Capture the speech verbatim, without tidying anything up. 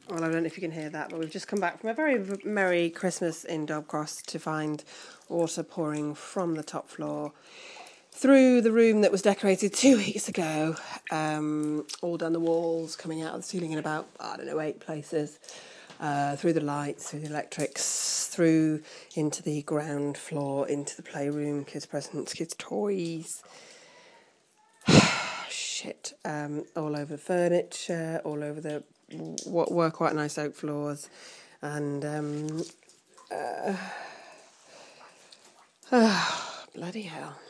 Well, I don't know if you can hear that, but we've just come back from a very merry Christmas in Dobcross to find water pouring from the top floor through the room that was decorated two weeks ago, um, all down the walls, coming out of the ceiling in about, I don't know, eight places, uh, through the lights, through the electrics, through into the ground floor, into the playroom, kids' presents, kids' toys. Shit, um, all over the furniture, all over the what were quite nice oak floors, and um, uh, oh, bloody hell.